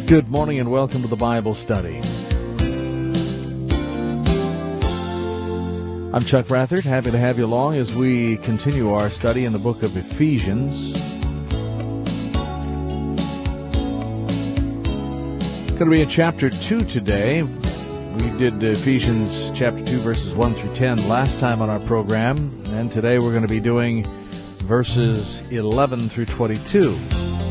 Good morning and welcome to the Bible Study. I'm Chuck Rathert, happy to have you along as we continue our study in the book of Ephesians. Going to be in chapter 2 today. We did Ephesians chapter 2 verses 1 through 10 last time on our program, and today we're going to be doing verses 11 through 22.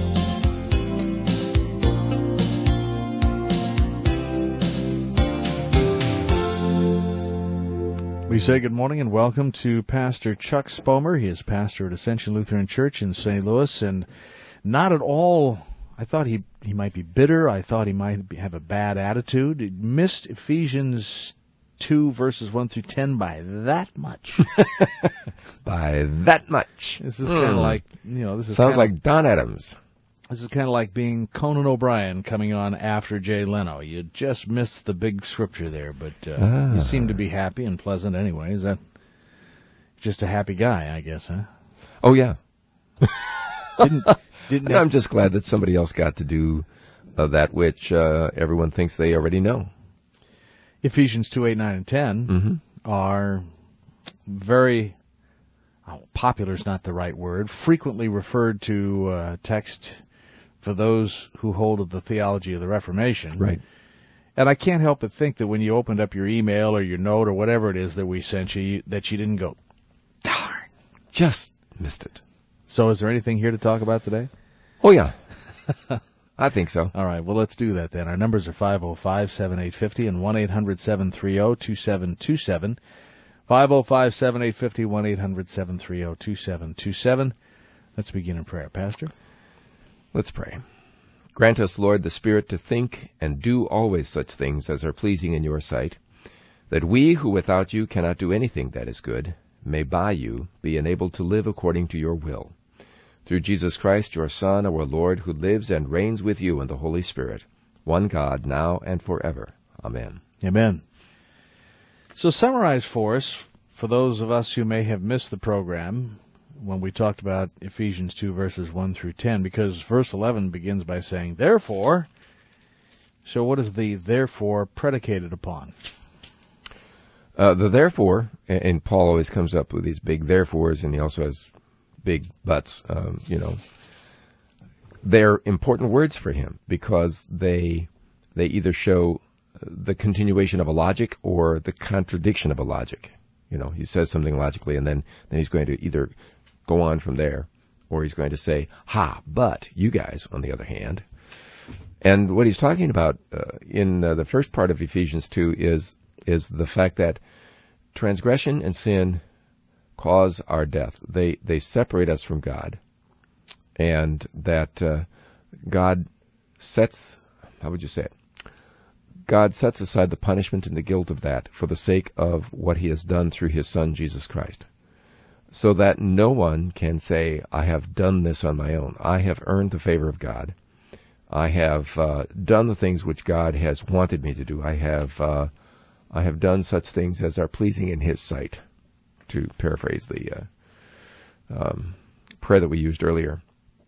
We say good morning and welcome to Pastor Chuck Spomer. He is pastor at Ascension Lutheran Church in St. Louis, and not at all, I thought he might be bitter. I thought he might have a bad attitude. He missed Ephesians 2 verses 1 through 10 by that much. By that much. This is kind of like, this is sounds like Don Adams. This is kind of like being Conan O'Brien coming on after Jay Leno. You just missed the big scripture there, but you seem to be happy and pleasant anyway. Is that just a happy guy, I guess, huh? Oh, yeah. Didn't I'm just glad that somebody else got to do that which everyone thinks they already know. Ephesians 2, 8, 9, and 10 are very popular is not the right word, frequently referred to text for those who hold of the theology of the Reformation. Right. And I can't help but think that when you opened up your email or your note or whatever it is that we sent you, that you didn't go, darn. Just missed it. So is there anything here to talk about today? Oh, yeah. I think so. All right, well, let's do that then. Our numbers are 505-7850 and 1-800-730-2727. 505-7850, 1-800-730-2727. Let's begin in prayer. Pastor? Let's pray. Grant us, Lord, the Spirit to think and do always such things as are pleasing in your sight, that we who without you cannot do anything that is good, may by you be enabled to live according to your will. Through Jesus Christ, your Son, our Lord, who lives and reigns with you in the Holy Spirit, one God, now and forever. Amen. Amen. So summarize for us, for those of us who may have missed the program, when we talked about Ephesians 2 verses 1 through 10, because verse 11 begins by saying, therefore. So what is the therefore predicated upon? The therefore, and Paul always comes up with these big therefores, and he also has big buts, They're important words for him because they either show the continuation of a logic or the contradiction of a logic. He says something logically, and then he's going to either go on from there, or he's going to say, but you guys, on the other hand. And what he's talking about in the first part of Ephesians 2 is the fact that transgression and sin cause our death. They separate us from God, and that God sets, how would you say it? God sets aside the punishment and the guilt of that for the sake of what he has done through his Son, Jesus Christ, so that no one can say, I have done this on my own. I have earned the favor of God. I have done the things which God has wanted me to do. I have done such things as are pleasing in his sight, to paraphrase the prayer that we used earlier.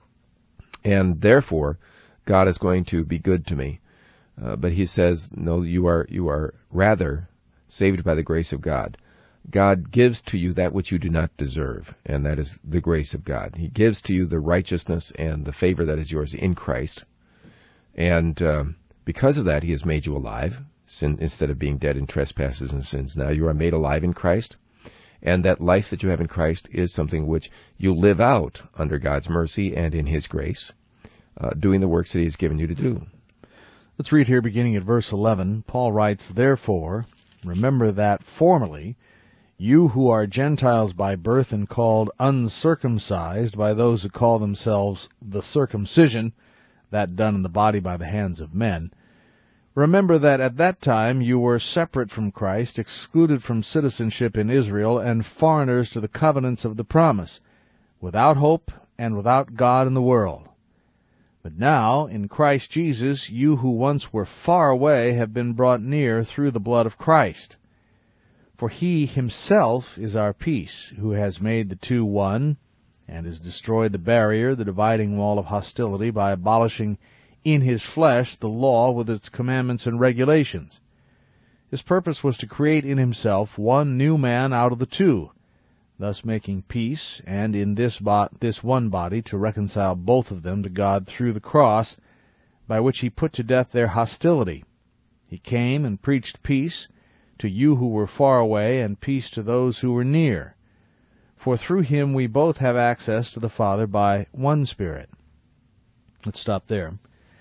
And therefore, God is going to be good to me. But he says, no, you are rather saved by the grace of God. God gives to you that which you do not deserve, and that is the grace of God. He gives to you the righteousness and the favor that is yours in Christ. And because of that, he has made you alive, instead of being dead in trespasses and sins. Now you are made alive in Christ, and that life that you have in Christ is something which you live out under God's mercy and in his grace, doing the works that he has given you to do. Let's read here beginning at verse 11. Paul writes, therefore, remember that formerly you who are Gentiles by birth and called uncircumcised by those who call themselves the circumcision, that done in the body by the hands of men, remember that at that time you were separate from Christ, excluded from citizenship in Israel, and foreigners to the covenants of the promise, without hope and without God in the world. But now, in Christ Jesus, you who once were far away have been brought near through the blood of Christ. For he himself is our peace, who has made the two one, and has destroyed the barrier, the dividing wall of hostility, by abolishing in his flesh the law with its commandments and regulations. His purpose was to create in himself one new man out of the two, thus making peace, and in this one body to reconcile both of them to God through the cross, by which he put to death their hostility. He came and preached peace to you who were far away, and peace to those who were near. For through him we both have access to the Father by one Spirit. Let's stop there.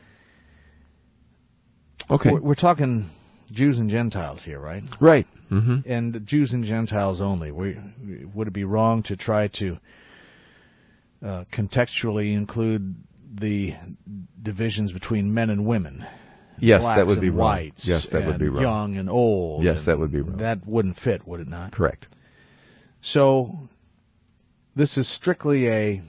Okay. We're talking Jews and Gentiles here, right? Right. Mm-hmm. And Jews and Gentiles only. Would it be wrong to try to contextually include the divisions between men and women? Yes, blacks that would be and wrong. whites, Yes, that would be wrong. Young and old. Yes, that would be wrong. That wouldn't fit, would it not? Correct. So this is strictly a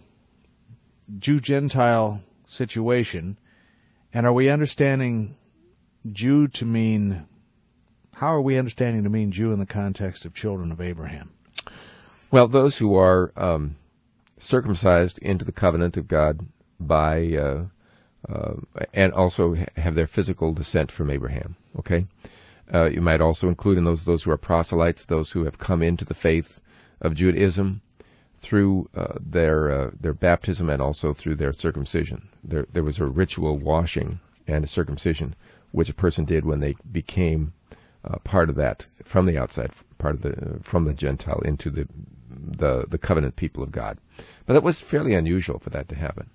Jew-Gentile situation, and are we understanding Jew to mean, how are we understanding to mean Jew in the context of children of Abraham? Well, those who are circumcised into the covenant of God by, and also have their physical descent from Abraham, okay? You might also include in those who are proselytes, those who have come into the faith of Judaism through their baptism and also through their circumcision. There was a ritual washing and a circumcision which a person did when they became part of that from the outside, from the Gentile into the covenant people of God. But that was fairly unusual for that to happen.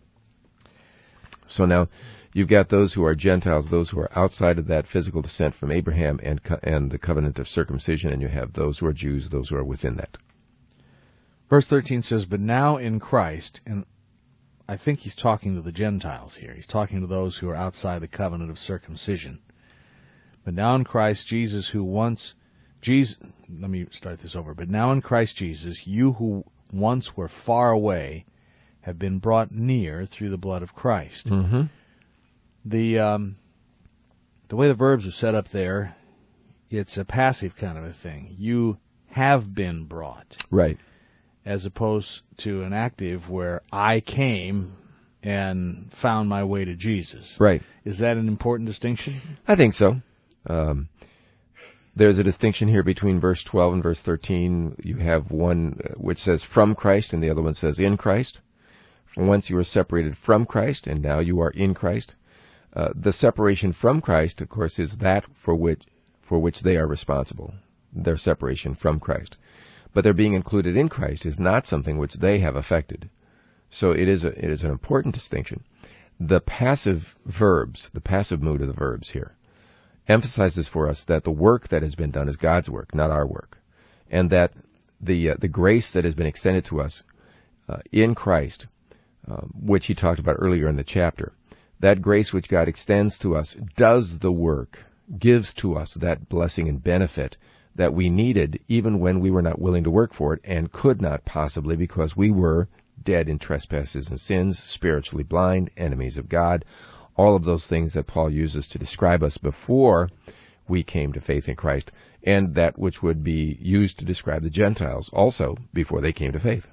So now you've got those who are Gentiles, those who are outside of that physical descent from Abraham and the covenant of circumcision, and you have those who are Jews, those who are within that. Verse 13 says, but now in Christ, and I think he's talking to the Gentiles here. He's talking to those who are outside the covenant of circumcision. But now in Christ Jesus, let me start this over. But now in Christ Jesus, you who once were far away have been brought near through the blood of Christ. Mm-hmm. The way the verbs are set up there, it's a passive kind of a thing. You have been brought. Right. As opposed to an active where I came and found my way to Jesus. Right. Is that an important distinction? I think so. There's a distinction here between verse 12 and verse 13. You have one which says from Christ and the other one says in Christ. From whence you were separated from Christ and now you are in Christ. The separation from Christ, of course, is that for which they are responsible. Their separation from Christ. But their being included in Christ is not something which they have affected. So it is an important distinction. The passive verbs, the passive mood of the verbs here, emphasizes for us that the work that has been done is God's work, not our work. And that the grace that has been extended to us in Christ, which he talked about earlier in the chapter, that grace which God extends to us does the work, gives to us that blessing and benefit that we needed even when we were not willing to work for it and could not possibly because we were dead in trespasses and sins, spiritually blind, enemies of God, all of those things that Paul uses to describe us before we came to faith in Christ, and that which would be used to describe the Gentiles also before they came to faith.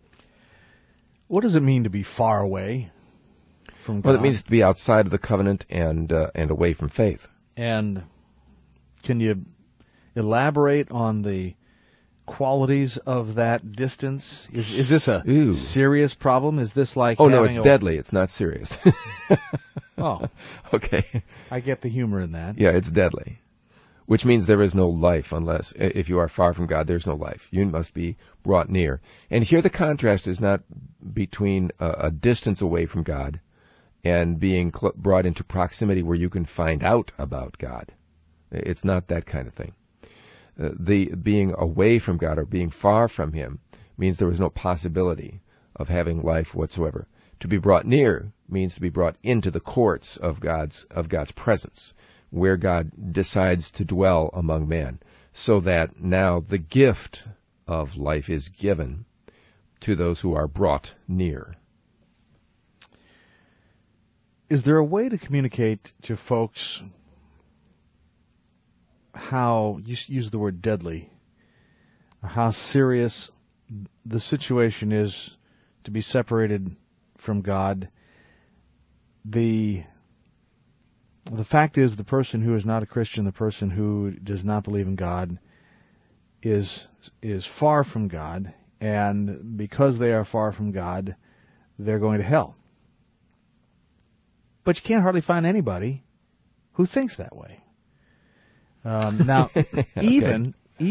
What does it mean to be far away from God? Well, it means to be outside of the covenant and away from faith. And can you elaborate on the qualities of that distance? Is this a serious problem? Is this like no, it's deadly. It's not serious. Oh. Okay. I get the humor in that. Yeah, it's deadly. Which means there is no life unless, if you are far from God, there's no life. You must be brought near. And here the contrast is not between a distance away from God and being brought into proximity where you can find out about God. It's not that kind of thing. The being away from God or being far from Him means there is no possibility of having life whatsoever. To be brought near means to be brought into the courts of God's presence, where God decides to dwell among men, so that now the gift of life is given to those who are brought near. Is there a way to communicate to folks how, you use the word deadly, how serious the situation is to be separated from God? The The fact is, the person who is not a Christian, the person who does not believe in God, is far from God, and because they are far from God, they're going to hell. But you can't hardly find anybody who thinks that way. Now, Okay. even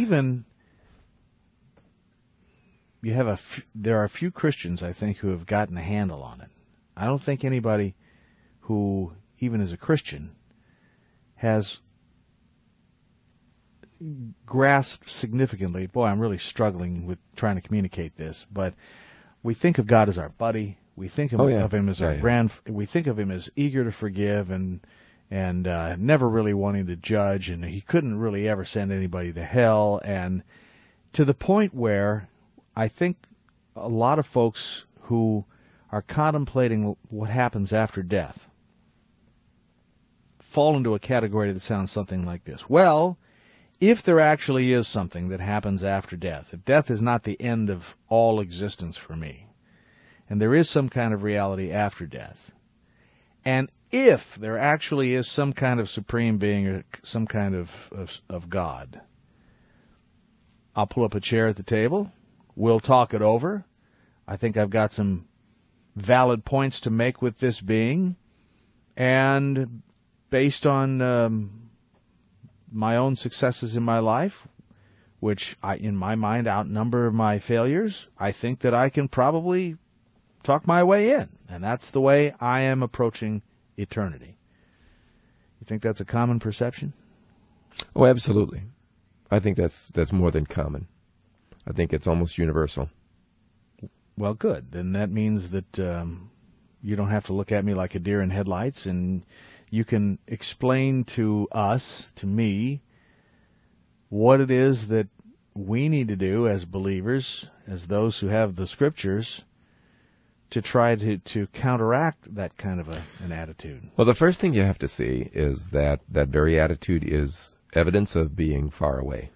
there are a few Christians, I think, who have gotten a handle on it. I don't think anybody who, even as a Christian, has grasped significantly. Boy, I'm really struggling with trying to communicate this, but we think of God as our buddy. We think of him as our we think of him as eager to forgive and never really wanting to judge, and he couldn't really ever send anybody to hell, and to the point where I think a lot of folks who are contemplating what happens after death fall into a category that sounds something like this. Well, if there actually is something that happens after death, if death is not the end of all existence for me, and there is some kind of reality after death, and if there actually is some kind of supreme being or some kind of God, I'll pull up a chair at the table. We'll talk it over. I think I've got some valid points to make with this being, and based on my own successes in my life, which in my mind outnumber my failures, I think that I can probably talk my way in, and that's the way I am approaching eternity. You think that's a common perception? Oh, absolutely. I think that's more than common. I think it's almost universal. Well, good. Then that means that you don't have to look at me like a deer in headlights, and you can explain to us, to me, what it is that we need to do as believers, as those who have the Scriptures, to try to counteract that kind of an attitude. Well, the first thing you have to see is that very attitude is evidence of being far away.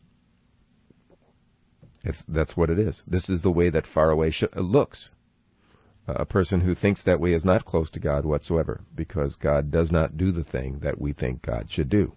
That's what it is. This is the way that far away looks. A person who thinks that way is not close to God whatsoever, because God does not do the thing that we think God should do.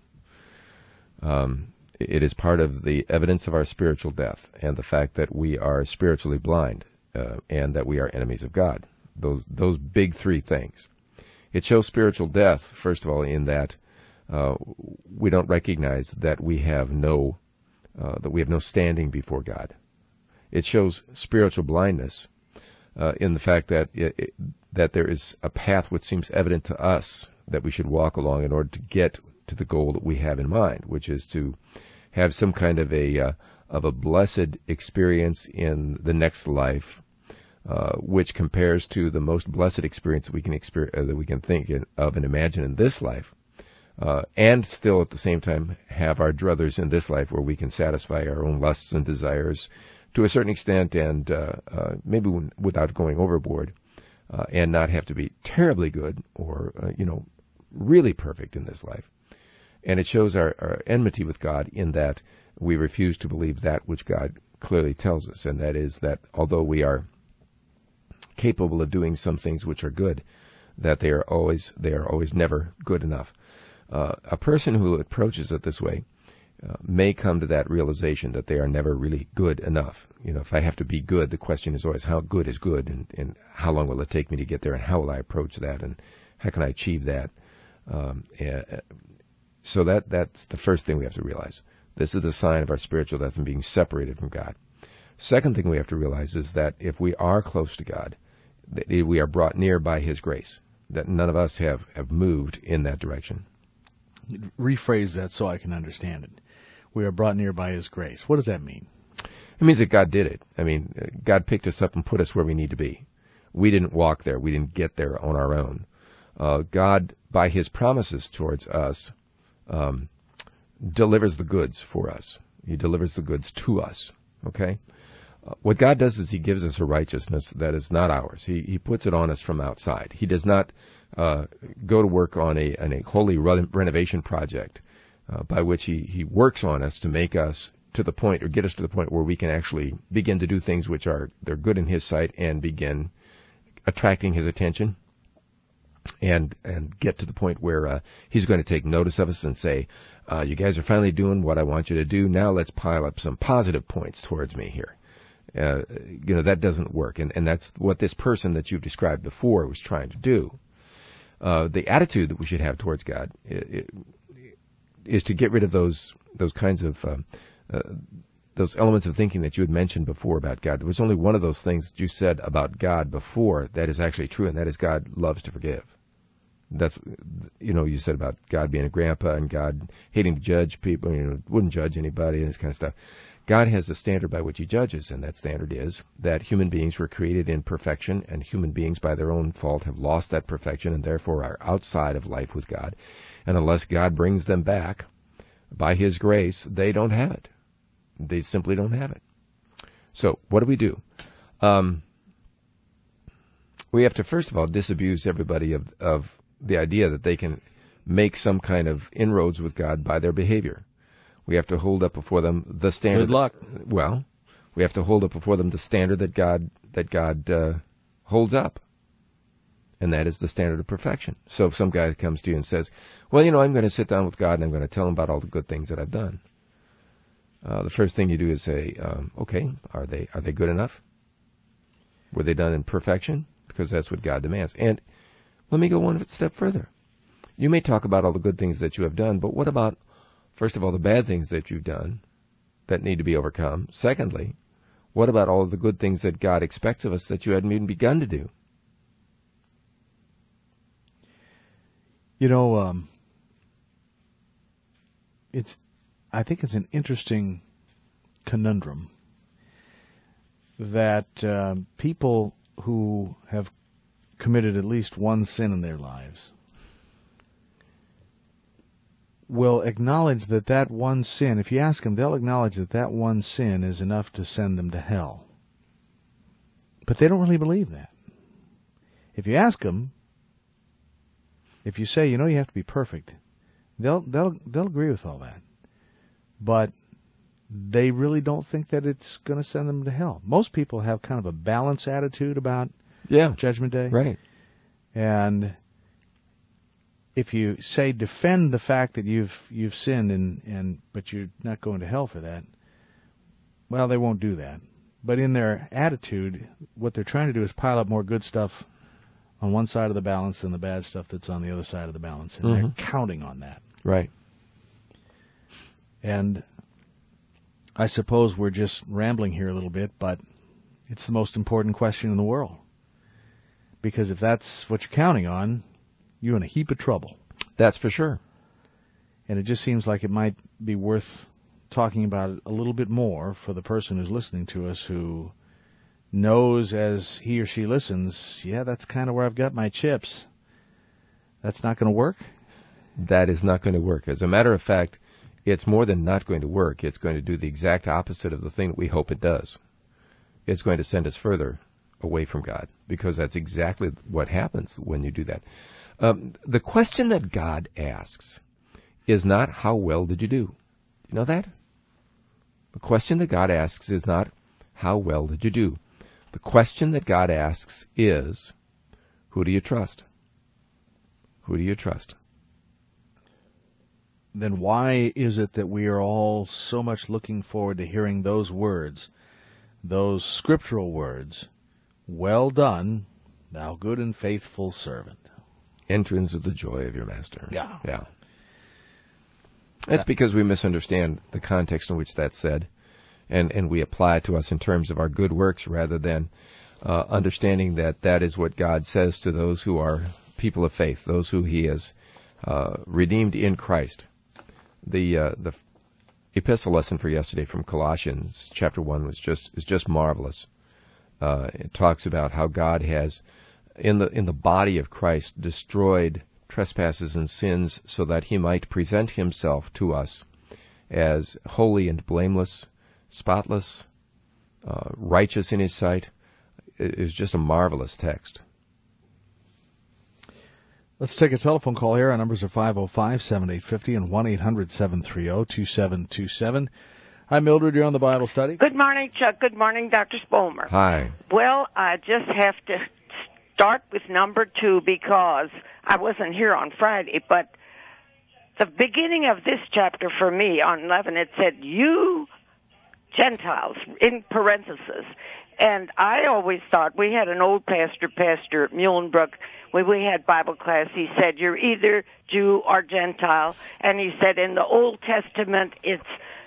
It is part of the evidence of our spiritual death and the fact that we are spiritually blind and that we are enemies of God. Those big three things. It shows spiritual death, first of all, in that we don't recognize that we have no standing before God. It shows spiritual blindness in the fact that that there is a path which seems evident to us that we should walk along in order to get to the goal that we have in mind, which is to have some kind of a blessed experience in the next life, which compares to the most blessed experience that we can think of and imagine in this life. And still at the same time have our druthers in this life where we can satisfy our own lusts and desires to a certain extent and maybe without going overboard and not have to be terribly good or, really perfect in this life. And it shows our enmity with God in that we refuse to believe that which God clearly tells us, and that is that although we are capable of doing some things which are good, that they are always never good enough. A person who approaches it this way may come to that realization that they are never really good enough. If I have to be good, the question is always how good is good, and how long will it take me to get there, and how will I approach that, and how can I achieve that? So that's the first thing we have to realize. This is the sign of our spiritual death and being separated from God. Second thing we have to realize is that if we are close to God, that we are brought near by His grace, that none of us have moved in that direction. Rephrase that so I can understand it. We are brought near by His grace. What does that mean? It means that God did it. I mean, God picked us up and put us where we need to be. We didn't walk there. We didn't get there on our own. God, by His promises towards us, delivers the goods for us. He delivers the goods to us. Okay? What God does is He gives us a righteousness that is not ours. He puts it on us from outside. He does not go to work on a holy renovation project by which He works on us to make us to the point, or get us to the point where we can actually begin to do things which they're good in His sight and begin attracting His attention. and get to the point where he's going to take notice of us and say, you guys are finally doing what I want you to do. Now let's pile up some positive points towards me here. That doesn't work. And that's what this person that you've described before was trying to do. The attitude that we should have towards God is to get rid of those kinds of those elements of thinking that you had mentioned before about God. There was only one of those things that you said about God before that is actually true, and that is God loves to forgive. That's, you said about God being a grandpa and God hating to judge people, wouldn't judge anybody and this kind of stuff. God has a standard by which he judges, and that standard is that human beings were created in perfection, and human beings by their own fault have lost that perfection and therefore are outside of life with God. And unless God brings them back by his grace, they don't have it. They simply don't have it. So what do? We have to, first of all, disabuse everybody of the idea that they can make some kind of inroads with God by their behavior. We have to hold up before them the standard. Good luck. We have to hold up before them the standard that God holds up, and that is the standard of perfection. So if some guy comes to you and says, "Well, I'm going to sit down with God and I'm going to tell him about all the good things that I've done," the first thing you do is say, "Okay, are they good enough? Were they done in perfection?" Because that's what God demands. And let me go one step further. You may talk about all the good things that you have done, but what about, first of all, the bad things that you've done that need to be overcome? Secondly, what about all of the good things that God expects of us that you hadn't even begun to do? I think it's an interesting conundrum that people who have committed at least one sin in their lives will acknowledge that one sin, if you ask them, they'll acknowledge that one sin is enough to send them to hell. But they don't really believe that. If you ask them, if you say, you have to be perfect, they'll agree with all that. But they really don't think that it's going to send them to hell. Most people have kind of a balanced attitude about Judgment Day. Right. And if you say defend the fact that you've sinned but you're not going to hell for that, well, they won't do that. But in their attitude, what they're trying to do is pile up more good stuff on one side of the balance than the bad stuff that's on the other side of the balance, and they're counting on that. Right. And I suppose we're just rambling here a little bit, but it's the most important question in the world. Because if that's what you're counting on, you're in a heap of trouble. That's for sure. And it just seems like it might be worth talking about it a little bit more for the person who's listening to us, who knows as he or she listens, that's kind of where I've got my chips. That's not going to work? That is not going to work. As a matter of fact, it's more than not going to work. It's going to do the exact opposite of the thing that we hope it does. It's going to send us further away from God, because that's exactly what happens when you do that. The question that God asks is not, how well did you do? You know that? The question that God asks is not, how well did you do? The question that God asks is, who do you trust? Who do you trust? Then why is it that we are all so much looking forward to hearing those words, those scriptural words, well done, thou good and faithful servant? Enter into the joy of your master. Yeah. That's because we misunderstand the context in which that's said, and we apply it to us in terms of our good works rather than understanding that is what God says to those who are people of faith, those who he has redeemed in Christ. The epistle lesson for yesterday from Colossians chapter 1 is just marvelous. It talks about how God has, in the body of Christ, destroyed trespasses and sins so that he might present himself to us as holy and blameless, spotless, righteous in his sight. It is just a marvelous text. Let's take a telephone call here. Our numbers are 505-7850 and 1-800-730-2727. Hi, Mildred. You're on the Bible study. Good morning, Chuck. Good morning, Dr. Spolmer. Hi. Well, I just have to start with number 2 because I wasn't here on Friday, but the beginning of this chapter for me on 11, it said, you Gentiles, in parentheses. And I always thought, we had an old pastor at Muhlenbrook, when we had Bible class, he said, you're either Jew or Gentile. And he said, in the Old Testament, it's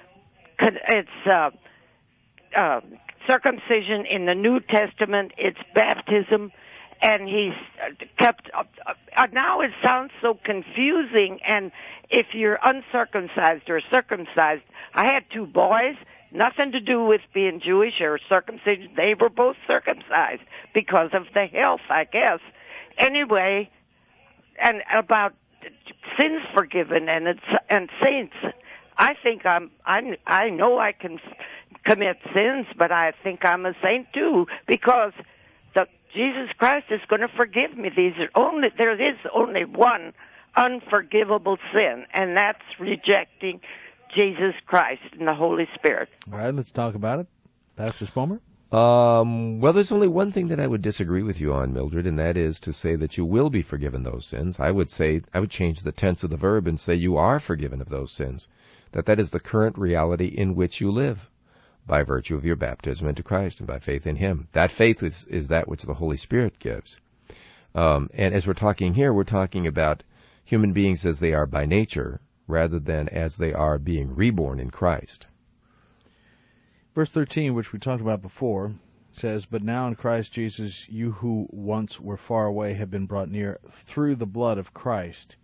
circumcision. In the New Testament, it's baptism. And he's kept, now it sounds so confusing. And if you're uncircumcised or circumcised, I had 2 boys, nothing to do with being Jewish or circumcision. They were both circumcised because of the health, I guess. Anyway, and about sins forgiven and saints, I think I know I can commit sins, but I think I'm a saint too, because Jesus Christ is going to forgive me. There is only one unforgivable sin, and that's rejecting Jesus Christ and the Holy Spirit. All right, let's talk about it. Pastor Spomer? Well, there's only one thing that I would disagree with you on, Mildred, and that is to say that you will be forgiven those sins. I would change the tense of the verb and say you are forgiven of those sins, that is the current reality in which you live by virtue of your baptism into Christ and by faith in Him. That faith is that which the Holy Spirit gives. And as we're talking here, we're talking about human beings as they are by nature, rather than as they are being reborn in Christ. Verse 13, which we talked about before, says, but now in Christ Jesus, you who once were far away have been brought near through the blood of Christ.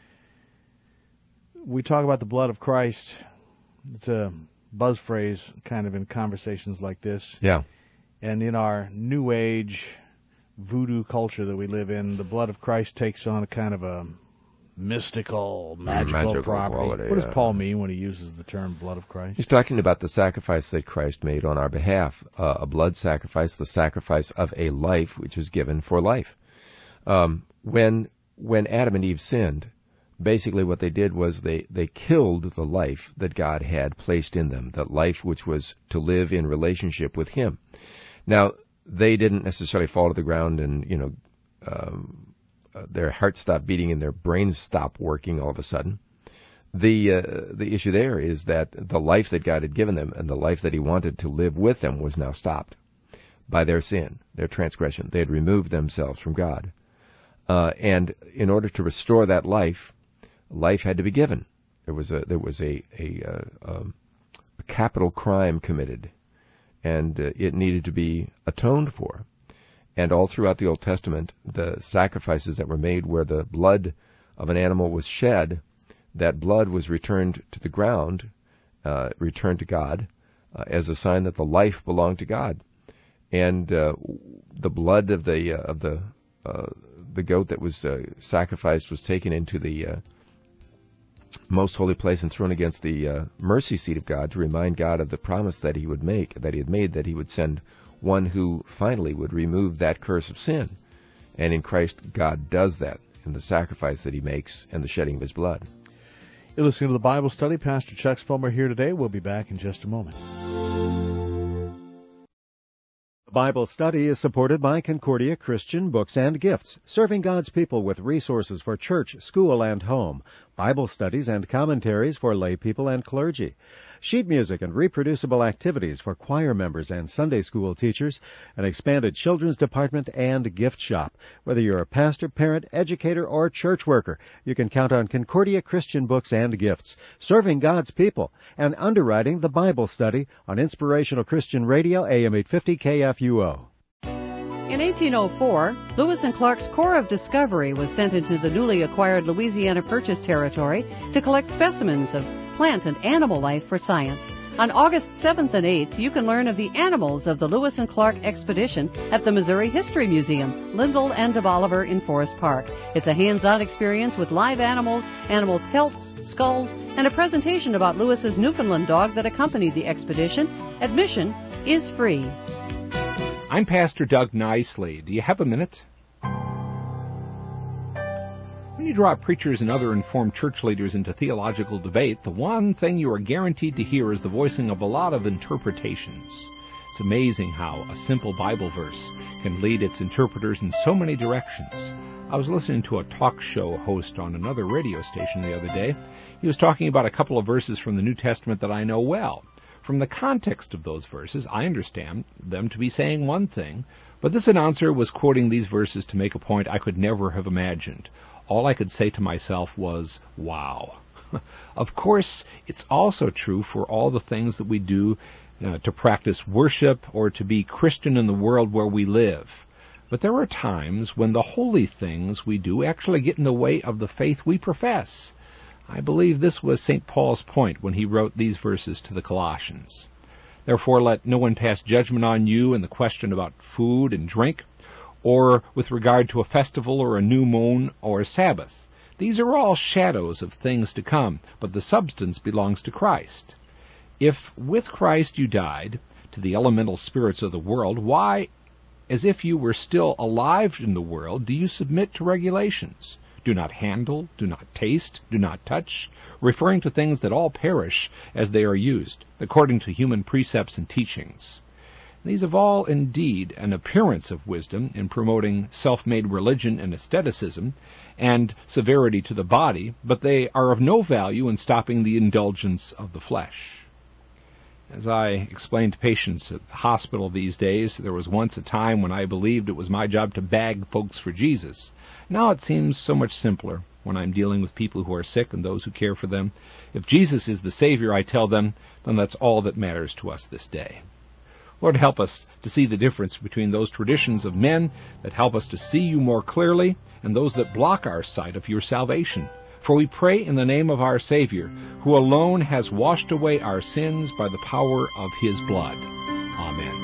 We talk about the blood of Christ. It's a buzz phrase kind of in conversations like this. Yeah. And in our New Age voodoo culture that we live in, the blood of Christ takes on a kind of a mystical, magical property. Quality, what does Paul mean when he uses the term blood of Christ? He's talking about the sacrifice that Christ made on our behalf, a blood sacrifice, the sacrifice of a life which is given for life. When Adam and Eve sinned, basically what they did was they killed the life that God had placed in them, that life which was to live in relationship with Him. Now, they didn't necessarily fall to the ground and, their heart stopped beating and their brains stopped working all of a sudden. The issue there is that the life that God had given them and the life that He wanted to live with them was now stopped by their sin, their transgression. They had removed themselves from God. And in order to restore that life had to be given. There was a capital crime committed, and it needed to be atoned for. And all throughout the Old Testament, the sacrifices that were made where the blood of an animal was shed, that blood was returned to the ground, returned to God, as a sign that the life belonged to God. And the blood of the goat that was sacrificed was taken into the most holy place and thrown against the mercy seat of God to remind God of the promise that He would make, that He had made, that He would send one who finally would remove that curse of sin. And in Christ, God does that in the sacrifice that He makes and the shedding of His blood. You're listening to the Bible Study. Pastor Chuck Spomer here today. We'll be back in just a moment. The Bible Study is supported by Concordia Christian Books and Gifts, serving God's people with resources for church, school, and home, Bible studies and commentaries for lay people and clergy, sheet music and reproducible activities for choir members and Sunday school teachers, an expanded children's department and gift shop. Whether you're a pastor, parent, educator, or church worker, you can count on Concordia Christian Books and Gifts, serving God's people, and underwriting the Bible Study on Inspirational Christian Radio, AM 850 KFUO. In 1804, Lewis and Clark's Corps of Discovery was sent into the newly acquired Louisiana Purchase territory to collect specimens of plant and animal life for science. On August 7th and 8th, you can learn of the animals of the Lewis and Clark expedition at the Missouri History Museum, Lyndall and de Bolivar in Forest Park. It's a hands-on experience with live animals, animal pelts, skulls, and a presentation about Lewis's Newfoundland dog that accompanied the expedition. Admission is free. I'm Pastor Doug Nicely. Do you have a minute? When you draw preachers and other informed church leaders into theological debate, the one thing you are guaranteed to hear is the voicing of a lot of interpretations. It's amazing how a simple Bible verse can lead its interpreters in so many directions. I was listening to a talk show host on another radio station the other day. He was talking about a couple of verses from the New Testament that I know well. From the context of those verses, I understand them to be saying one thing, but this announcer was quoting these verses to make a point I could never have imagined. All I could say to myself was, wow. Of course, it's also true for all the things that we do to practice worship or to be Christian in the world where we live. But there are times when the holy things we do actually get in the way of the faith we profess. I believe this was St. Paul's point when he wrote these verses to the Colossians. Therefore, let no one pass judgment on you in the question about food and drink, or with regard to a festival or a new moon or a Sabbath. These are all shadows of things to come, but the substance belongs to Christ. If with Christ you died to the elemental spirits of the world, why, as if you were still alive in the world, do you submit to regulations? Do not handle, do not taste, do not touch, referring to things that all perish as they are used, according to human precepts and teachings. These have all indeed an appearance of wisdom in promoting self-made religion and asceticism and severity to the body, but they are of no value in stopping the indulgence of the flesh. As I explain to patients at the hospital these days, there was once a time when I believed it was my job to bag folks for Jesus. Now it seems so much simpler when I'm dealing with people who are sick and those who care for them. If Jesus is the Savior, I tell them, then that's all that matters to us this day. Lord, help us to see the difference between those traditions of men that help us to see you more clearly and those that block our sight of your salvation. For we pray in the name of our Savior, who alone has washed away our sins by the power of his blood. Amen.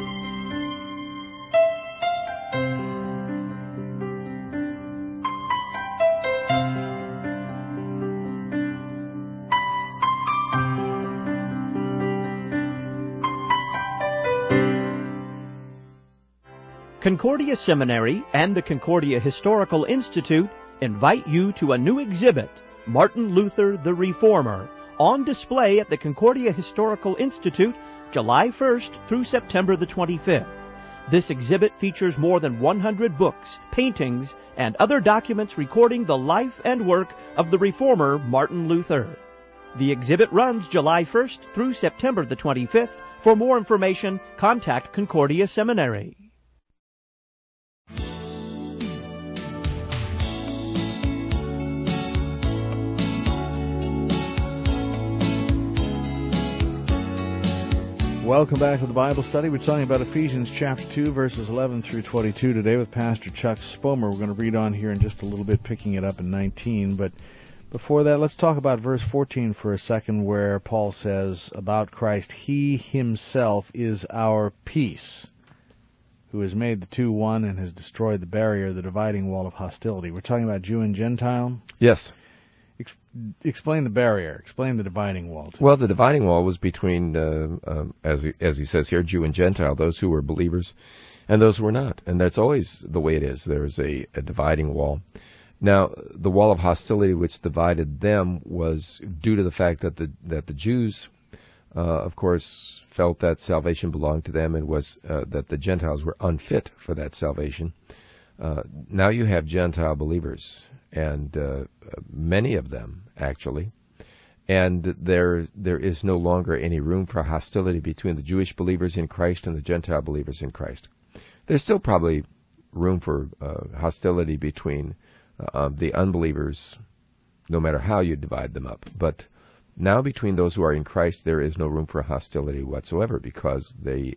Concordia Seminary and the Concordia Historical Institute invite you to a new exhibit, Martin Luther the Reformer, on display at the Concordia Historical Institute July 1st through September the 25th. This exhibit features more than 100 books, paintings, and other documents recording the life and work of the Reformer Martin Luther. The exhibit runs July 1st through September the 25th. For more information, contact Concordia Seminary. Welcome back to the Bible study. We're talking about Ephesians chapter 2, verses 11 through 22 today with Pastor Chuck Spomer. We're going to read on here in just a little bit, picking it up in 19. But before that, let's talk about verse 14 for a second, where Paul says about Christ, He himself is our peace, who has made the two one and has destroyed the barrier, the dividing wall of hostility. We're talking about Jew and Gentile? Yes. Explain the barrier. Explain the dividing wall. Well, the dividing wall was between, as he says here, Jew and Gentile, those who were believers and those who were not. And that's always the way it is. There's a dividing wall. Now, the wall of hostility which divided them was due to the fact that the Jews, of course, felt that salvation belonged to them and was that the Gentiles were unfit for that salvation. Now you have Gentile believers, and many of them, actually, and there is no longer any room for hostility between the Jewish believers in Christ and the Gentile believers in Christ. There's still probably room for hostility between the unbelievers, no matter how you divide them up. But now between those who are in Christ, there is no room for hostility whatsoever, because the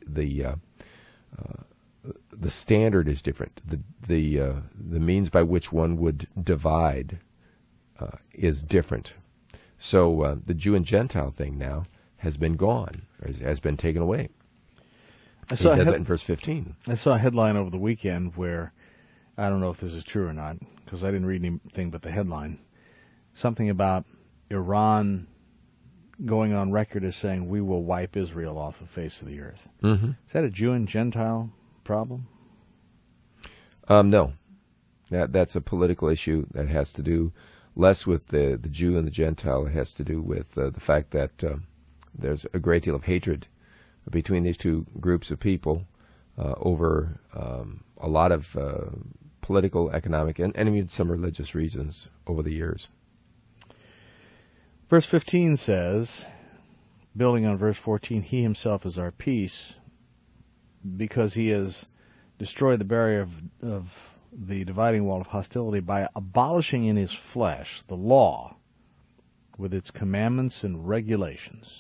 standard is different. The means by which one would divide is different. So the Jew and Gentile thing now has been gone, or has been taken away. He does that in verse 15. I saw a headline over the weekend where, I don't know if this is true or not, because I didn't read anything but the headline, something about Iran going on record as saying, we will wipe Israel off the face of the earth. Mm-hmm. Is that a Jew and Gentile problem? No. That's a political issue that has to do less with the Jew and the Gentile. It has to do with the fact that there's a great deal of hatred between these two groups of people over a lot of political, economic, and even some religious reasons over the years. Verse 15 says, building on verse 14, he himself is our peace, because he has destroyed the barrier of the dividing wall of hostility by abolishing in his flesh the law with its commandments and regulations.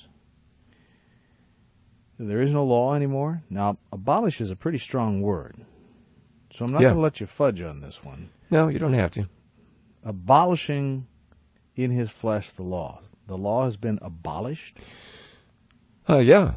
There is no law anymore. Now, abolish is a pretty strong word, so I'm not going to let you fudge on this one. No, you don't have to. Abolishing in his flesh the law. The law has been abolished? Yeah.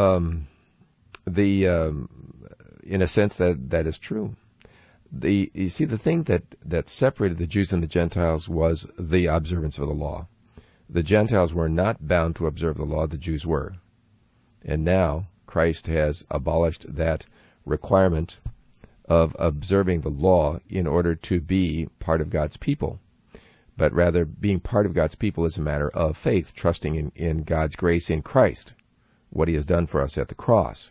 In a sense, that is true. You see, the thing that separated the Jews and the Gentiles was the observance of the law. The Gentiles were not bound to observe the law, the Jews were. And now Christ has abolished that requirement of observing the law in order to be part of God's people. But rather, being part of God's people is a matter of faith, trusting in God's grace in Christ, what he has done for us at the cross.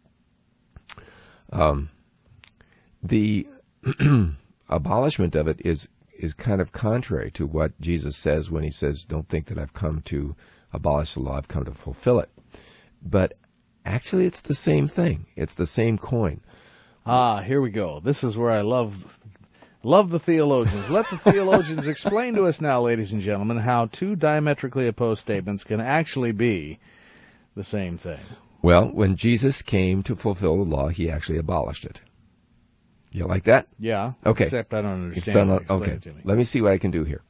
The abolishment of it is kind of contrary to what Jesus says when he says, don't think that I've come to abolish the law, I've come to fulfill it. But actually it's the same thing. It's the same coin. Here we go. This is where I love the theologians. Let the theologians explain to us now, ladies and gentlemen, how two diametrically opposed statements can actually be the same thing. Well, when Jesus came to fulfill the law, he actually abolished it. You like that? Yeah. Okay. Except I don't understand. Okay. It to me. Let me see what I can do here.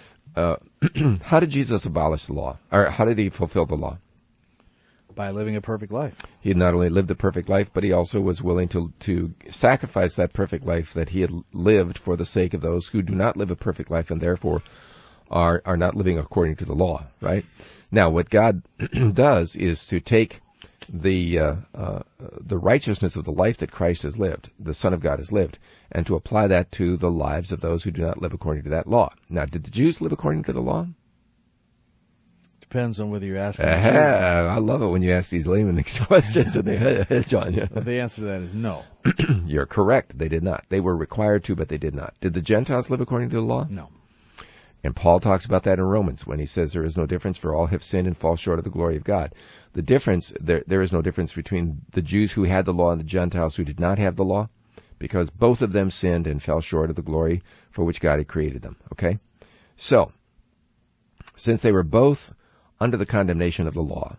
How did Jesus abolish the law? Or how did he fulfill the law? By living a perfect life. He had not only lived a perfect life, but he also was willing to sacrifice that perfect life that he had lived for the sake of those who do not live a perfect life and therefore are not living according to the law, right? Now, what God does is to take the righteousness of the life that Christ has lived, the Son of God has lived, and to apply that to the lives of those who do not live according to that law. Now, did the Jews live according to the law? Depends on whether you're asking. I love it when you ask these layman questions and they hedge on you. The answer to that is no. You're correct. They did not. They were required to, but they did not. Did the Gentiles live according to the law? No. And Paul talks about that in Romans when he says there is no difference, for all have sinned and fall short of the glory of God. The difference, there is no difference between the Jews who had the law and the Gentiles who did not have the law, because both of them sinned and fell short of the glory for which God had created them. Okay? So, since they were both under the condemnation of the law,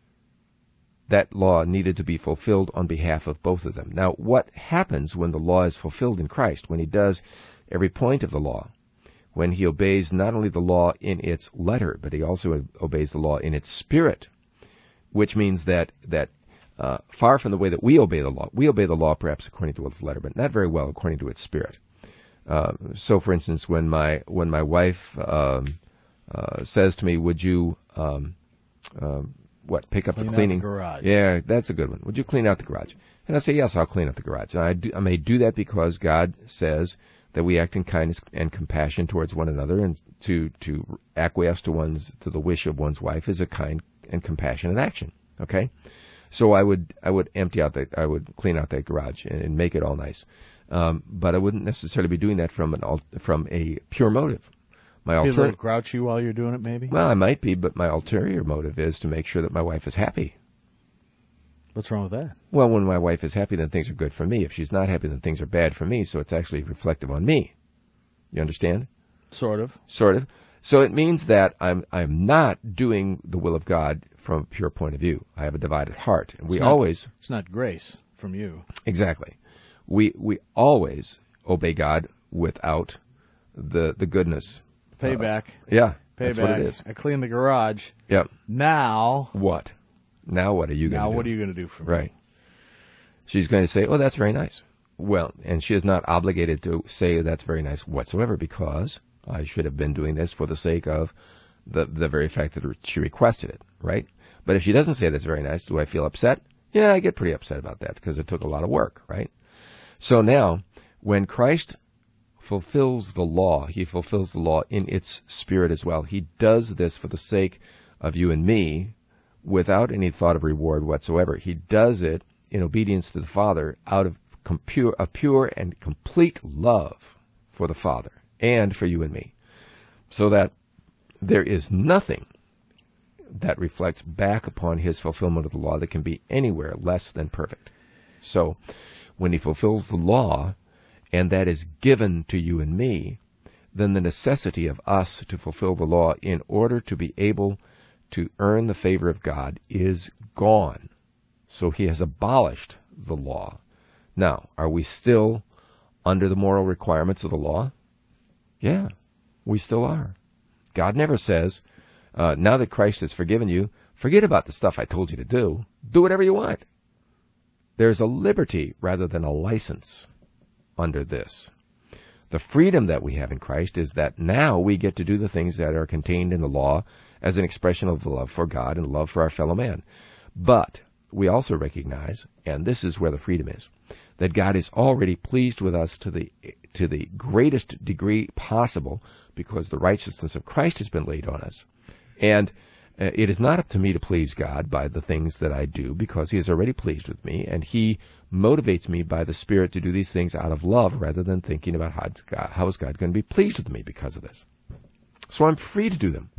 that law needed to be fulfilled on behalf of both of them. Now, what happens when the law is fulfilled in Christ, when he does every point of the law, when he obeys not only the law in its letter, but he also obeys the law in its spirit, which means that far from the way that we obey the law perhaps according to its letter, but not very well according to its spirit. So, for instance, when my wife says to me, "Would you pick up the cleaning?" Out the garage. Yeah, that's a good one. Would you clean out the garage? And I say, yes, I'll clean out the garage. And I may do that because God says that we act in kindness and compassion towards one another, and to acquiesce to the wish of one's wife is a kind and compassionate action. Okay, so I would empty out I would clean out that garage and make it all nice, but I wouldn't necessarily be doing that from a pure motive. Be a little grouchy while you're doing it, maybe? Well, I might be, but my ulterior motive is to make sure that my wife is happy. What's wrong with that? Well, when my wife is happy, then things are good for me. If she's not happy, then things are bad for me, so it's actually reflective on me. You understand? Sort of. Sort of. So it means that I'm not doing the will of God from a pure point of view. I have a divided heart. And it's not grace from you. Exactly. We always obey God without the goodness. Payback. Yeah. Payback. That's what it is. I cleaned the garage. Yep. Now what? Now what are you going to do? Now what are you going to do for me? Right. She's going to say, "Oh, that's very nice." Well, and she is not obligated to say that's very nice whatsoever, because I should have been doing this for the sake of the very fact that she requested it, right? But if she doesn't say that's very nice, do I feel upset? Yeah, I get pretty upset about that because it took a lot of work, right? So now, when Christ fulfills the law, he fulfills the law in its spirit as well. He does this for the sake of you and me, without any thought of reward whatsoever. He does it in obedience to the Father out of a pure and complete love for the Father and for you and me, so that there is nothing that reflects back upon his fulfillment of the law that can be anywhere less than perfect. So when he fulfills the law, and that is given to you and me, then the necessity of us to fulfill the law in order to be able to earn the favor of God is gone. So he has abolished the law. Now, are we still under the moral requirements of the law? Yeah, we still are. God never says, now that Christ has forgiven you, forget about the stuff I told you to do. Do whatever you want. There's a liberty rather than a license under this. The freedom that we have in Christ is that now we get to do the things that are contained in the law as an expression of love for God and love for our fellow man. But we also recognize, and this is where the freedom is, that God is already pleased with us to the greatest degree possible because the righteousness of Christ has been laid on us. And it is not up to me to please God by the things that I do, because he is already pleased with me, and he motivates me by the Spirit to do these things out of love rather than thinking about how is God going to be pleased with me because of this. So I'm free to do them.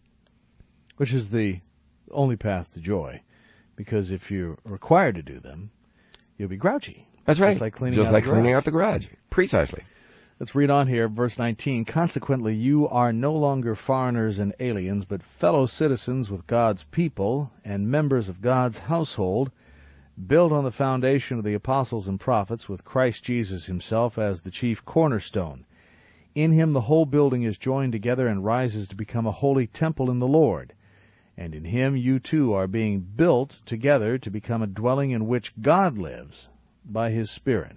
Which is the only path to joy, because if you're required to do them, you'll be grouchy. That's right. Just like cleaning out the garage. Precisely. Let's read on here, verse 19. Consequently, you are no longer foreigners and aliens, but fellow citizens with God's people and members of God's household, built on the foundation of the apostles and prophets, with Christ Jesus himself as the chief cornerstone. In him the whole building is joined together and rises to become a holy temple in the Lord. And in him you too are being built together to become a dwelling in which God lives by his Spirit.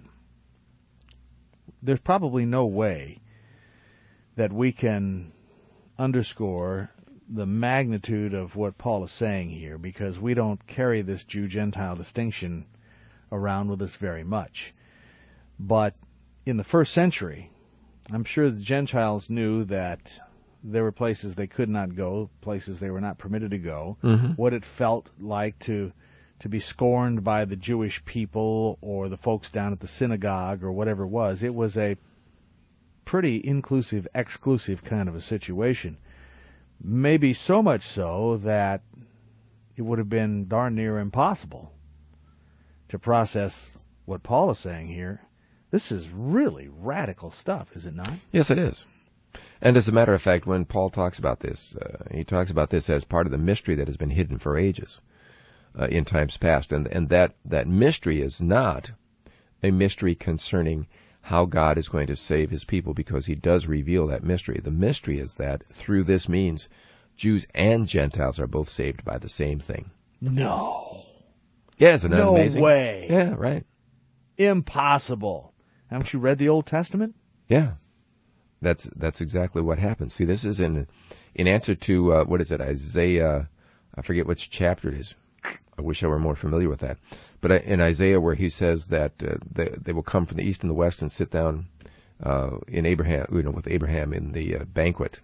There's probably no way that we can underscore the magnitude of what Paul is saying here, because we don't carry this Jew-Gentile distinction around with us very much. But in the first century, I'm sure the Gentiles knew that there were places they could not go, places they were not permitted to go, what it felt like to be scorned by the Jewish people or the folks down at the synagogue or whatever it was. It was a pretty inclusive, exclusive kind of a situation. Maybe so much so that it would have been darn near impossible to process what Paul is saying here. This is really radical stuff, is it not? Yes, it is. And as a matter of fact, when Paul talks about this, he talks about this as part of the mystery that has been hidden for ages in times past. And that mystery is not a mystery concerning how God is going to save his people, because he does reveal that mystery. The mystery is that through this means Jews and Gentiles are both saved by the same thing. No. Yeah, isn't that amazing? No way. Yeah, right. Impossible. Haven't you read the Old Testament? Yeah. That's exactly what happens. See, this is in answer to, what is it, Isaiah, I forget which chapter it is. I wish I were more familiar with that. But in Isaiah, where he says that they will come from the east and the west and sit down in Abraham, with Abraham in the banquet,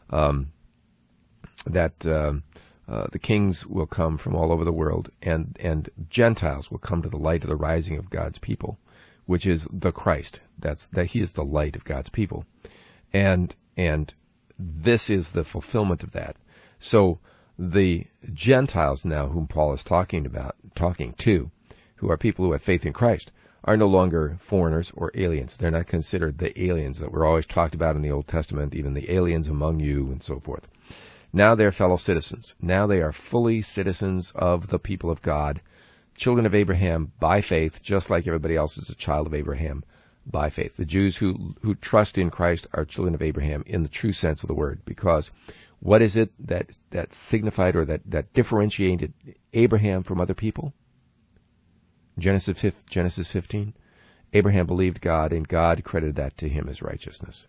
that the kings will come from all over the world, and Gentiles will come to the light of the rising of God's people, which is the Christ. That he is the light of God's people. And this is the fulfillment of that. So the Gentiles now, whom Paul is talking to, who are people who have faith in Christ, are no longer foreigners or aliens. They're not considered the aliens that were always talked about in the Old Testament, even the aliens among you and so forth. Now they're fellow citizens. Now they are fully citizens of the people of God, children of Abraham by faith, just like everybody else is a child of Abraham by faith. The Jews who trust in Christ are children of Abraham in the true sense of the word, because what is it that signified or that differentiated Abraham from other people? Genesis 15. Abraham believed God, and God credited that to him as righteousness.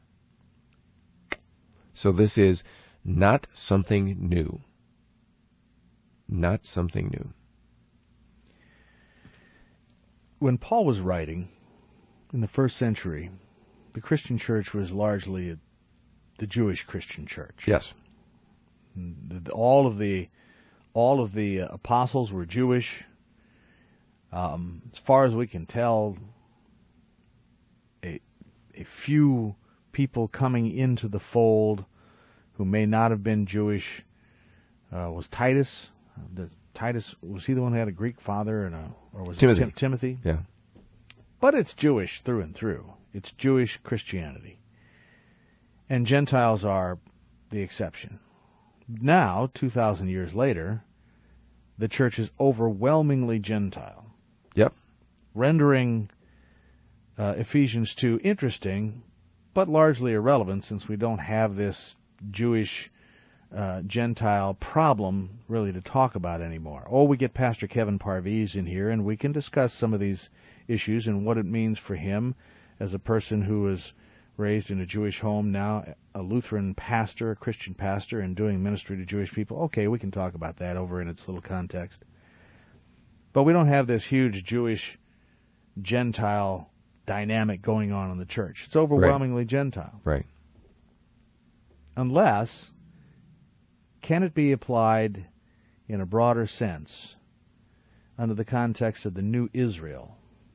So this is not something new. Not something new. When Paul was writing in the first century, the Christian church was largely the Jewish Christian church. Yes. All of the all of the apostles were Jewish. As far as we can tell, a few people coming into the fold who may not have been Jewish was Titus. Titus, was he the one who had a Greek father, or was Timothy. it Timothy? Yeah. But it's Jewish through and through. It's Jewish Christianity. And Gentiles are the exception. Now, 2,000 years later, the church is overwhelmingly Gentile. Yep. Rendering Ephesians 2 interesting, but largely irrelevant since we don't have this Jewish Gentile problem really to talk about anymore. Or we get Pastor Kevin Parviz in here and we can discuss some of these issues and what it means for him as a person who was raised in a Jewish home, now a Lutheran pastor, a Christian pastor, and doing ministry to Jewish people. Okay, we can talk about that over in its little context. But we don't have this huge Jewish Gentile dynamic going on in the church. It's overwhelmingly Gentile. Right. Unless, can it be applied in a broader sense under the context of the new Israel?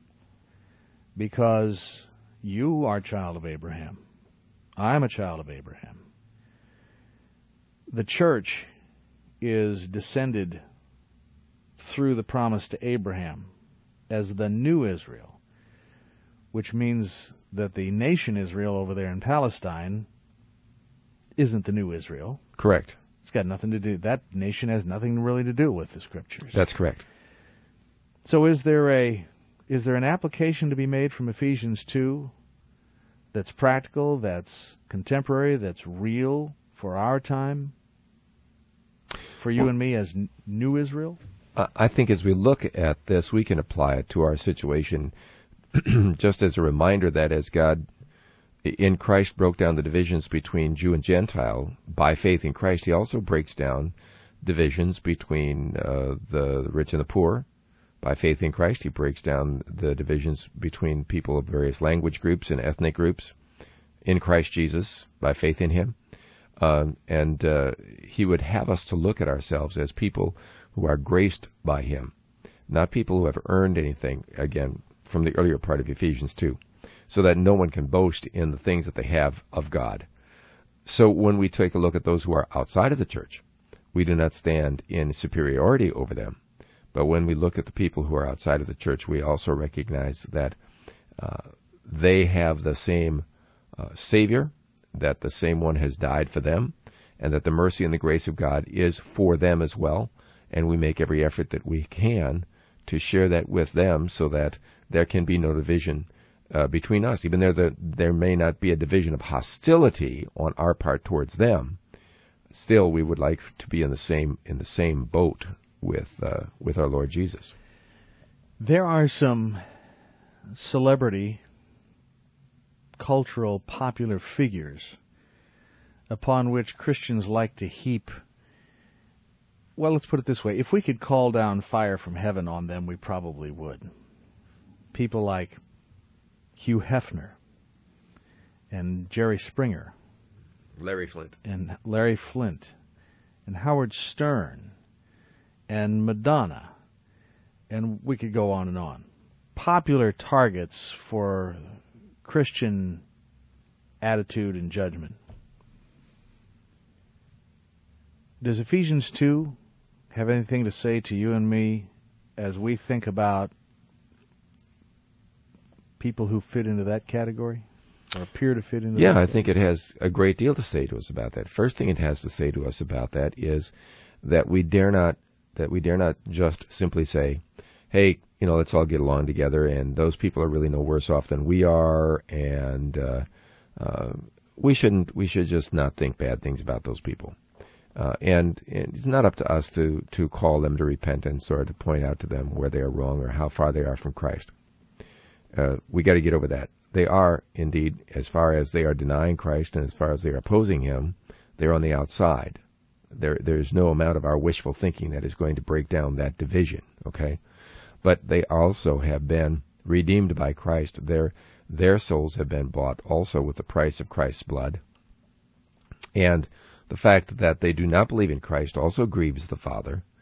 Because you are a child of Abraham. I'm a child of Abraham. The church is descended through the promise to Abraham as the new Israel, which means that the nation Israel over there in Palestine isn't the new Israel. Correct. It's got nothing to do. That nation has nothing really to do with the Scriptures. That's correct. So is there an application to be made from Ephesians 2 that's practical, that's contemporary, that's real for our time, for you and me as new Israel? I think as we look at this, we can apply it to our situation just as a reminder that as God in Christ broke down the divisions between Jew and Gentile by faith in Christ, he also breaks down divisions between the rich and the poor. By faith in Christ, he breaks down the divisions between people of various language groups and ethnic groups in Christ Jesus, by faith in him. And he would have us to look at ourselves as people who are graced by him, not people who have earned anything, again, from the earlier part of Ephesians 2, so that no one can boast in the things that they have of God. So when we take a look at those who are outside of the church, we do not stand in superiority over them. But when we look at the people who are outside of the church, we also recognize that they have the same Savior, that the same one has died for them, and that the mercy and the grace of God is for them as well. And we make every effort that we can to share that with them so that there can be no division between us. Even though there may not be a division of hostility on our part towards them, still we would like to be in the same boat with our Lord Jesus. There are some celebrity, cultural, popular figures upon which Christians like to heap, well, let's put it this way. If we could call down fire from heaven on them, we probably would. People like Hugh Hefner and Jerry Springer. Larry Flint. And Larry Flint and Howard Stern and Madonna, and we could go on and on. Popular targets for Christian attitude and judgment. Does Ephesians 2 have anything to say to you and me as we think about people who fit into that category or appear to fit into that? Yeah, I think it has a great deal to say to us about that. First thing it has to say to us about that is that we dare not just simply say, hey, let's all get along together, and those people are really no worse off than we are, and we should just not think bad things about those people. And it's not up to us to call them to repentance or to point out to them where they are wrong or how far they are from Christ. We got to get over that. They are indeed, as far as they are denying Christ and as far as they are opposing him, they're on the outside. There's no amount of our wishful thinking that is going to break down that division, okay? But they also have been redeemed by Christ. Their souls have been bought also with the price of Christ's blood. And the fact that they do not believe in Christ also grieves the Father,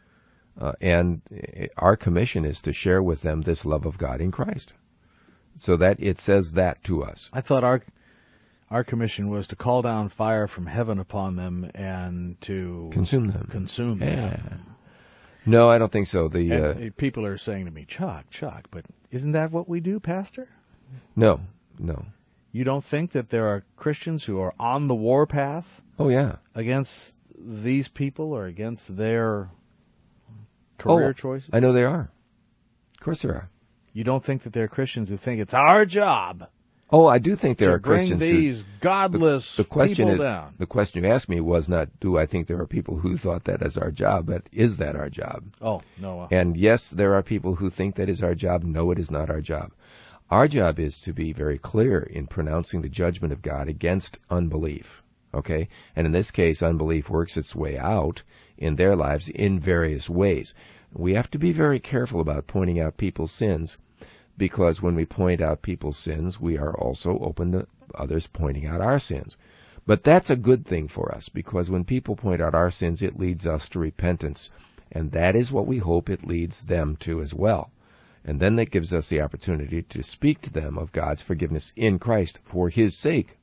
And our commission is to share with them this love of God in Christ. So that it says that to us. I thought our commission was to call down fire from heaven upon them and to Consume them. Yeah. No, I don't think so. People are saying to me, Chuck, but isn't that what we do, Pastor? No. You don't think that there are Christians who are on the warpath? Oh, yeah. Against these people or against their career choices? I know they are. Of course there are. You don't think that there are Christians who think it's our job? Oh, I do think there are Christians bring these godless people down. The question you asked me was not, do I think there are people who thought that as our job, but is that our job? Oh, no. And yes, there are people who think that is our job. No, it is not our job. Our job is to be very clear in pronouncing the judgment of God against unbelief. Okay? And in this case, unbelief works its way out in their lives in various ways. We have to be very careful about pointing out people's sins, because when we point out people's sins, we are also open to others pointing out our sins. But that's a good thing for us, because when people point out our sins, it leads us to repentance. And that is what we hope it leads them to as well. And then that gives us the opportunity to speak to them of God's forgiveness in Christ for His sake.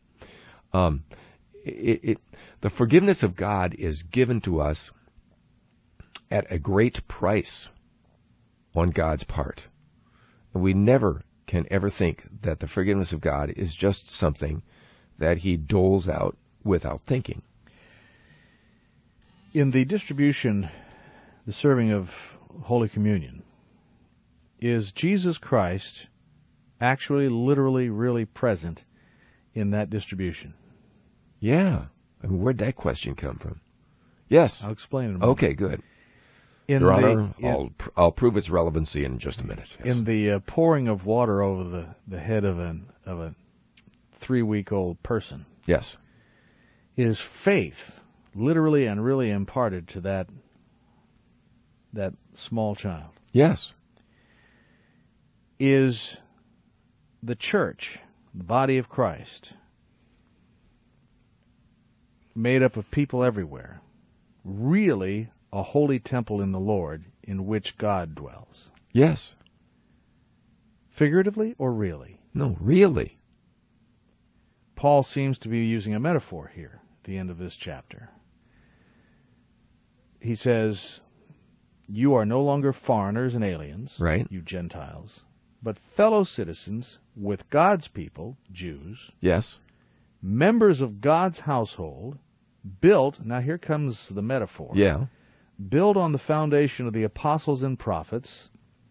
The forgiveness of God is given to us at a great price on God's part. We never can ever think that the forgiveness of God is just something that He doles out without thinking. In the distribution, the serving of Holy Communion, is Jesus Christ actually, literally, really present in that distribution? Yeah. I mean, where'd that question come from? Yes. I'll explain it in a moment. Okay, good. Your Honor, I'll prove its relevancy in just a minute. Yes. In the pouring of water over the head of a 3-week-old person. Yes. Is faith literally and really imparted to that small child? Yes. Is the church, the body of Christ, made up of people everywhere, really a holy temple in the Lord in which God dwells? Yes. Figuratively or really? No, really. Paul seems to be using a metaphor here at the end of this chapter. He says, you are no longer foreigners and aliens, right, you Gentiles, but fellow citizens with God's people, Jews. Yes. Members of God's household, built, now here comes the metaphor. Yeah. Built on the foundation of the apostles and prophets.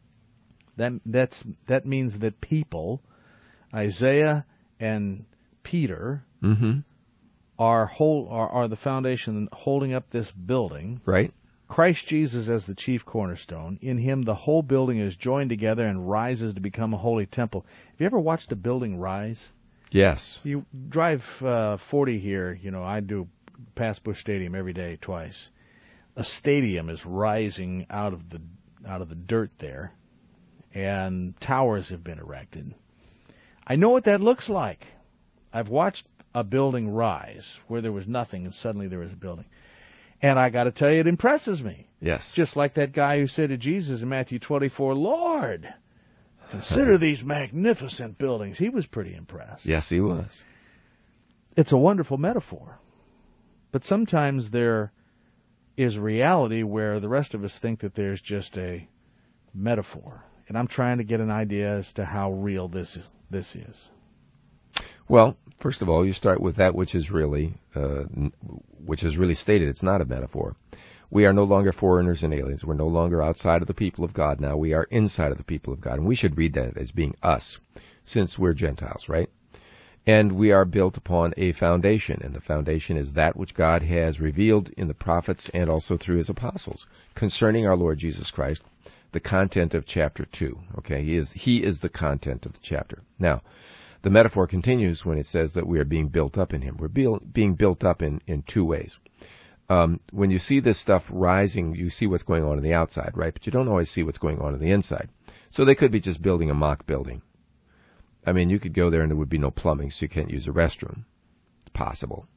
That means that people, Isaiah and Peter, are the foundation holding up this building. Right. Christ Jesus as the chief cornerstone. In Him the whole building is joined together and rises to become a holy temple. Have you ever watched a building rise? Yes. You drive 40 here, I do past Busch Stadium every day, twice. A stadium is rising out of the dirt there, and towers have been erected. I know what that looks like. I've watched a building rise where there was nothing and suddenly there was a building. And I got to tell you, it impresses me. Yes. Just like that guy who said to Jesus in Matthew 24, Lord, consider these magnificent buildings. He was pretty impressed. Yes, he was. It's a wonderful metaphor. But sometimes there is reality where the rest of us think that there's just a metaphor. And I'm trying to get an idea as to how real this is. Well, first of all, you start with that which is really stated. It's not a metaphor. We are no longer foreigners and aliens. We're no longer outside of the people of God now. We are inside of the people of God. And we should read that as being us, since we're Gentiles, right? And we are built upon a foundation, and the foundation is that which God has revealed in the prophets and also through His apostles concerning our Lord Jesus Christ, the content of chapter 2. Okay, He is the content of the chapter. Now, the metaphor continues when it says that we are being built up in Him. We're being built up in two ways. When you see this stuff rising, you see what's going on in the outside, right? But you don't always see what's going on in the inside. So they could be just building a mock building. I mean, you could go there and there would be no plumbing, so you can't use a restroom. It's possible.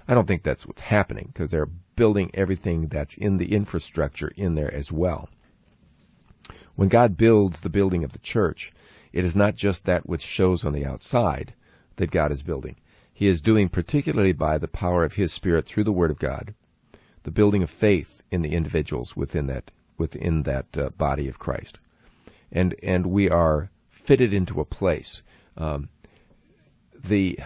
I don't think that's what's happening, because they're building everything that's in the infrastructure in there as well. When God builds the building of the church, it is not just that which shows on the outside that God is building. He is doing, particularly by the power of His Spirit through the Word of God, the building of faith in the individuals within that body of Christ. And we are fitted into a place. Have you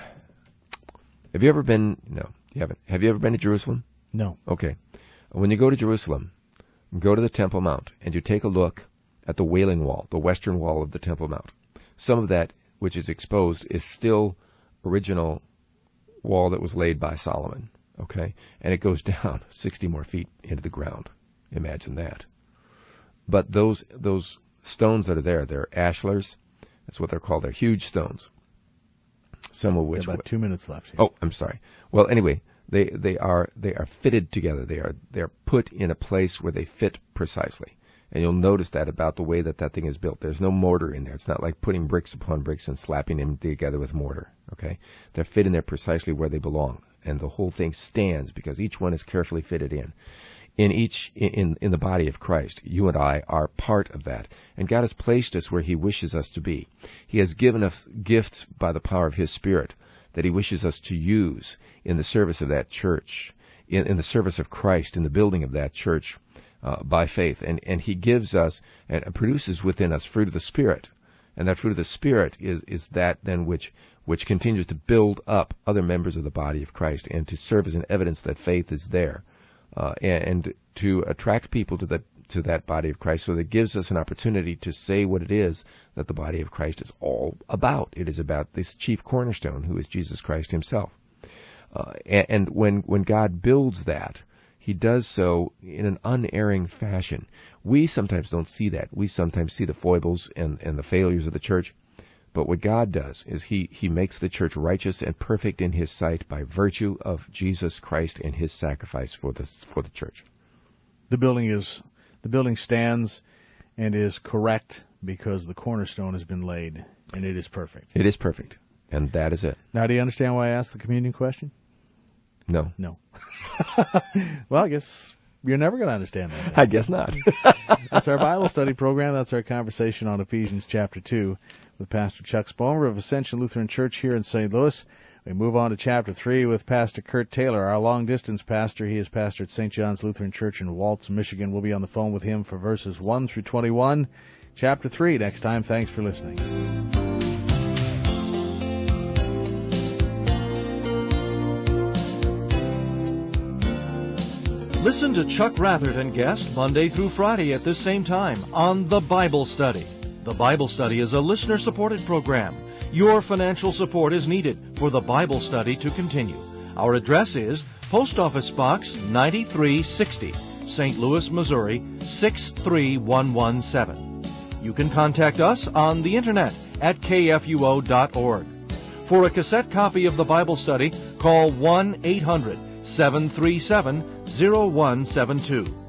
ever been? No, you haven't. Have you ever been to Jerusalem? No. Okay. When you go to Jerusalem, go to the Temple Mount, and you take a look at the Wailing Wall, the western wall of the Temple Mount. Some of that which is exposed is still original wall that was laid by Solomon. Okay? And it goes down 60 more feet into the ground. Imagine that. But those stones that are there, they're ashlars. That's what they're called. They're huge stones. Some of which... About 2 minutes left here. Oh, I'm sorry. Well, anyway, they are fitted together. They are put in a place where they fit precisely. And you'll notice that about the way that thing is built. There's no mortar in there. It's not like putting bricks upon bricks and slapping them together with mortar. Okay? They're fit in there precisely where they belong. And the whole thing stands because each one is carefully fitted in. In the body of Christ, you and I are part of that. And God has placed us where He wishes us to be. He has given us gifts by the power of His Spirit that He wishes us to use in the service of that church, in the service of Christ, in the building of that church by faith. And He gives us and produces within us fruit of the Spirit. And that fruit of the Spirit is that then which continues to build up other members of the body of Christ and to serve as an evidence that faith is there. And to attract people to that body of Christ, so that it gives us an opportunity to say what it is that the body of Christ is all about. It is about this chief cornerstone, who is Jesus Christ Himself. And when God builds that, He does so in an unerring fashion. We sometimes don't see that. We sometimes see the foibles and the failures of the church. But what God does is He makes the church righteous and perfect in His sight by virtue of Jesus Christ and His sacrifice for the church. The building stands and is correct because the cornerstone has been laid, and it is perfect. It is perfect, and that is it. Now, do you understand why I asked the communion question? No. Well, I guess you're never going to understand that. I guess not. That's our Bible study program. That's our conversation on Ephesians chapter 2 with Pastor Chuck Spomer of Ascension Lutheran Church here in St. Louis. We move on to chapter 3 with Pastor Kurt Taylor, our long-distance pastor. He is pastor at St. John's Lutheran Church in Waltz, Michigan. We'll be on the phone with him for verses 1 through 21. Chapter 3 next time. Thanks for listening. Listen to Chuck Rathert and guest Monday through Friday at this same time on The Bible Study. The Bible Study is a listener-supported program. Your financial support is needed for The Bible Study to continue. Our address is Post Office Box 9360, St. Louis, Missouri 63117. You can contact us on the internet at kfuo.org. For a cassette copy of The Bible Study, call 1-800-737-0172.